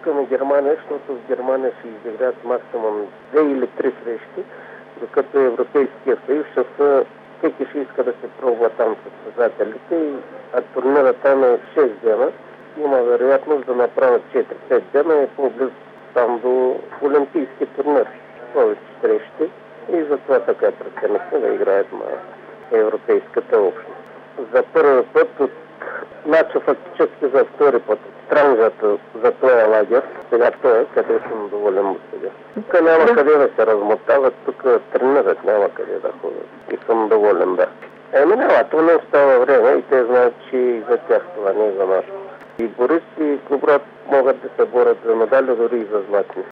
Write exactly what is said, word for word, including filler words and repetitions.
искаме Германия, защото в Германия ще изиграят максимум две или три срещи, докато Европейския съюз ще са, всеки ще иска да се пробва там състезателите, а турнирът там е шест дена. Има вероятност да направят четири-пет дена и по-близо там до олимпийски турнир. Повече срещи и затова така преценихме да играят на Европейската общност. За първи път от значи фактически за втори път от странжата за този лагер, сега той е, къде съм доволен от сега. Тук няма къде да се размотават, тук тренират, няма къде да ходят. И съм доволен, да. Еми няма, то не остава време и те знаят, че и за тях това не е за нас. И Борис и Кубрат могат да се борят за медали, дори и за златни.